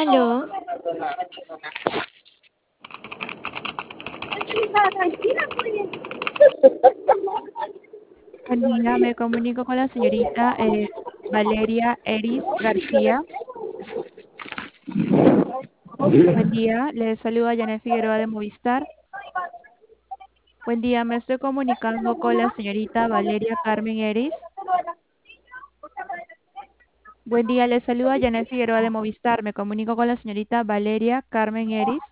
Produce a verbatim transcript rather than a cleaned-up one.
Aló, Buen día, me comunico con la señorita eh, Valeria Eris García. Buen día, le saluda Janet Figueroa de Movistar. Buen día, me estoy comunicando con la señorita Valeria Carmen Eris. Buen día, le saluda Janet Figueroa de Movistar. Me comunico con la señorita Valeria Carmen Eris.